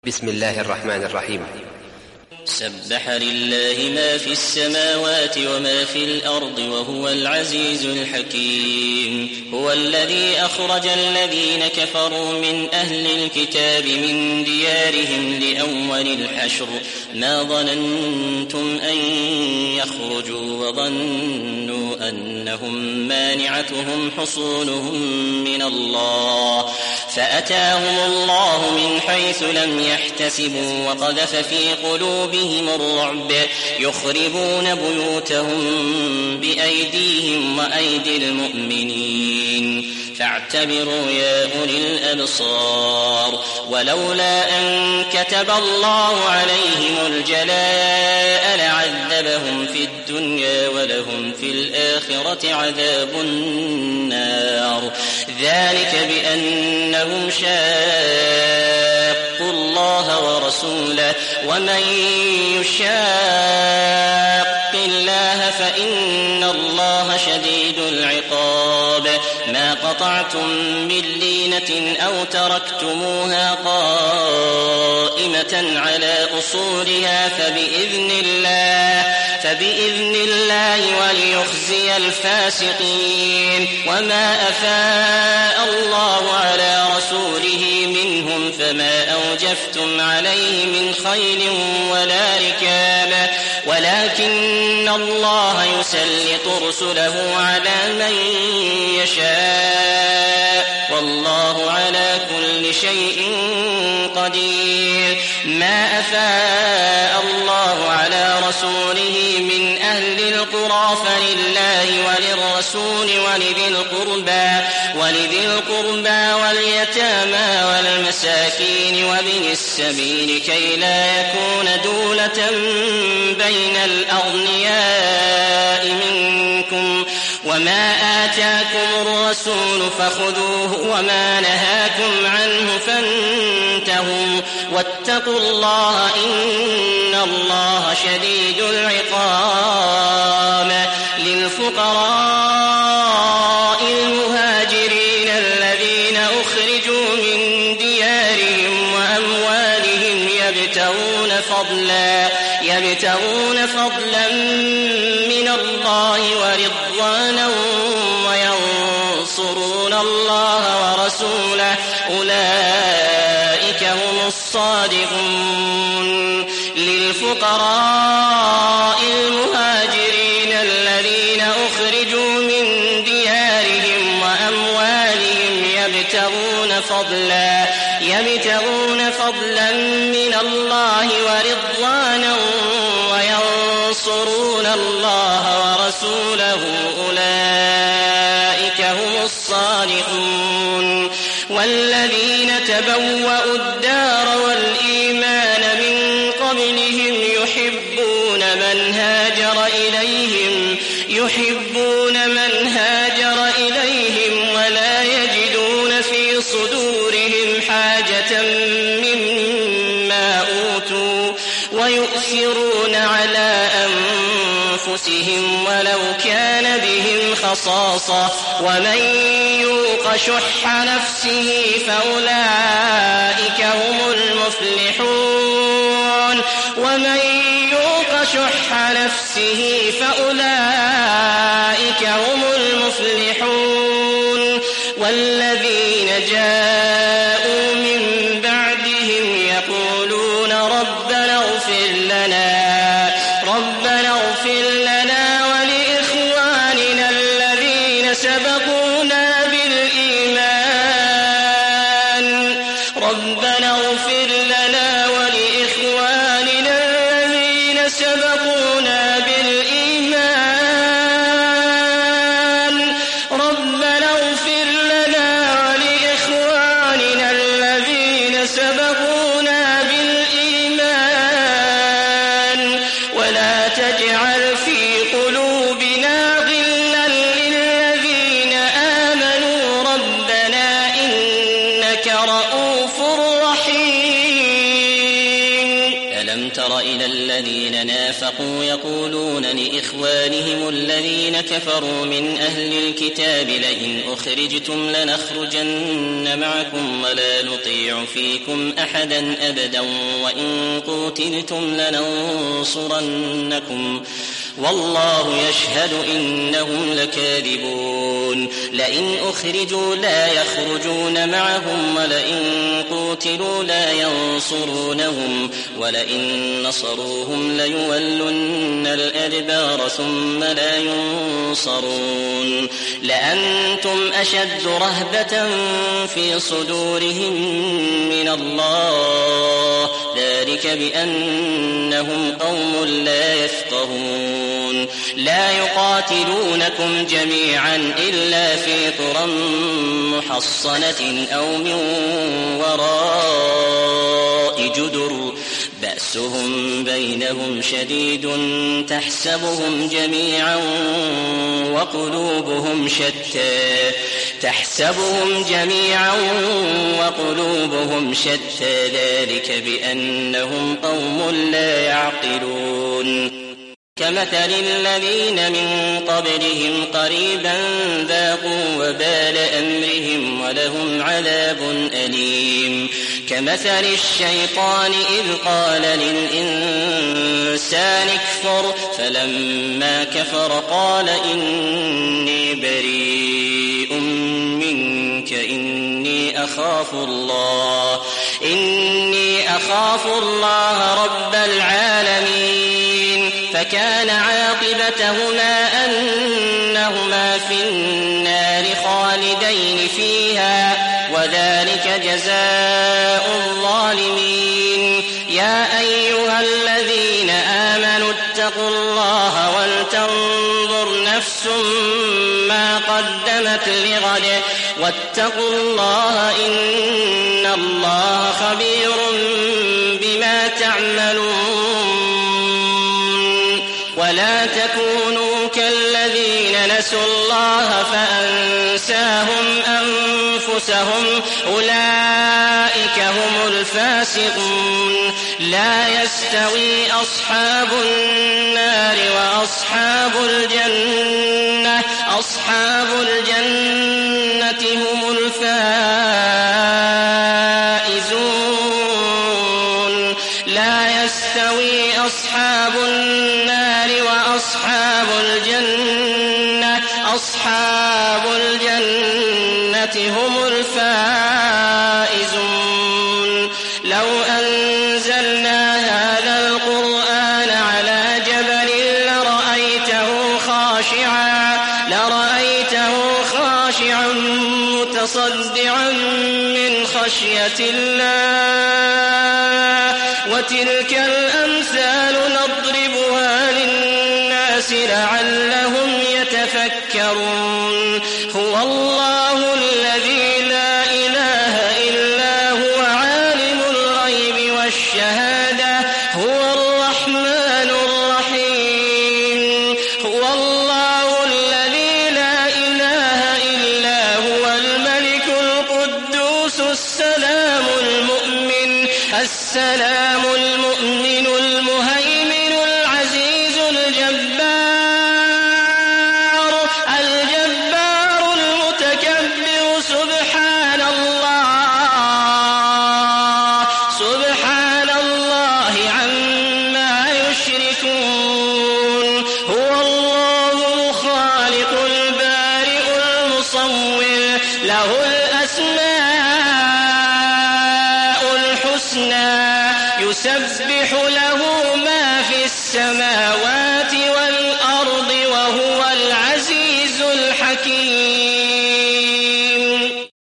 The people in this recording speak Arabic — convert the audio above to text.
بسم الله الرحمن الرحيم. سبح لله ما في السماوات وما في الأرض وهو العزيز الحكيم. هو الذي أخرج الذين كفروا من أهل الكتاب من ديارهم لأول الحشر ما ظننتم أن يخرجوا وظنوا أنهم مانعتهم حصونهم من الله فأتاهم الله من حيث لم يحتسبوا وقذف في قلوبهم الرعب يخربون بيوتهم بأيديهم وأيدي المؤمنين فاعتبروا يا أولي الأبصار. ولولا أن كتب الله عليهم الجلاء لعذبهم في الدنيا ولهم في الآخرة عذاب النار ذلك بأنهم شاقوا الله ورسوله ومن يشاق الله فإن الله شديد العقاب. ما قطعتم من لينة أو تركتموها قائمة على أصولها فبإذن الله وليخزي الفاسقين. وما أفاء الله على رسوله منهم فما أوجفتم عليه من خيل ولا ركاب ولكن الله يسلط رسله على من يشاء والله على كل شيء قدير. ما أفاء الله على رسوله من أهل القرى فلله وللرسول ولذي القربى واليتامى والمساكين وابن السبيل كي لا يكون دولة بين الأغنياء منكم. وما آتاكم الرسول فخذوه وما نهاكم عنه فانتهوا واتقوا الله إن الله شديد العقاب. للفقراء المهاجرين الذين أخرجوا من ديارهم وأموالهم يبتغون فضلا من الله ورضوانا وينصرون الله ورسوله أولئك هم الصادقون. للفقراء المهاجرين الذين أخرجوا من ديارهم وأموالهم يبتغون فضلا من الله ورضوانا وينصرون الله ورسوله أولئك هم الصالحون. والذين تبوأوا الدار والإيمان من قبلهم يحبون من هاجر إليهم ولا يجدون في صدورهم حاجة مما أوتوا ويؤثرون على أنفسهم ولو كان بهم خصاصة ومن يوق شح نفسه فأولئك هم المفلحون. والذين جاءوا من بعدهم يقولون ربنا اغفر لنا ولإخواننا الذين سبقونا بالإيمان ربنا اغفر لنا ولإخواننا الذين سبقونا بالإيمان ربنا اغفر لنا ولإخواننا الذين سبقونا بالإيمان تر إلى الذين نافقوا يقولون لإخوانهم الذين كفروا من أهل الكتاب لئن أخرجتم لنخرجن معكم ولا نطيع فيكم أحدا أبدا وإن قوتلتم لننصرنكم والله يشهد إنهم لكاذبون لئن أخرجوا لا يخرجون معهم ولئن قوتلوا لا ينصرونهم ولئن نصروهم ليولن الأدبار ثم لا ينصرون لأنتم أشد رهبة في صدورهم من الله ذلك بأنهم قوم لا يفقهون لا يقاتلونكم جميعا إلا في قرى محصنة أو من وراء جدر بأسهم بينهم شديد تحسبهم جميعا وقلوبهم شتى ذلك بأنهم قوم لا يعقلون كمثل الذين من قبلهم قريبا ذاقوا وبال أمرهم ولهم عذاب أليم كمثل الشيطان إذ قال للإنسان اكفر فلما كفر قال إني بريء منك إني أخاف الله رب العالمين فكان عاقبتهما أنهما في النار خالدين فيها وذلك جزاء الظالمين يا أيها الذين آمنوا اتقوا الله ولتنظر نفس ما قدمت لغد واتقوا الله إن الله خبير بما تعملون ولا تكونوا كالذين نسوا الله فأنساهم أنفسهم أولئك هم الفاسقون لا يستوي أصحاب النار وأصحاب الجنة هم الفائزون لا يستوي أصحاب النار وأصحاب الجنة هم الفائزون لو أنزلنا هذا القرآن على جبل لرأيته خاشعا متصدعا من خشية الله وتلك الأمثال نضربها للناس لعلهم يتفكرون هو الله الذي لا إله إلا هو عالم الغيب والشهادة هو الرحمن الرحيم هو الله الذي لا إله إلا هو الملك القدوس السلام المؤمن المهيمن العزيز الجبار المتكبر سبحان الله عما يشركون هو الله الخالق البارئ المصور له الأسماء الحسنى يسبح له ما في السماوات والأرض وهو العزيز الحكيم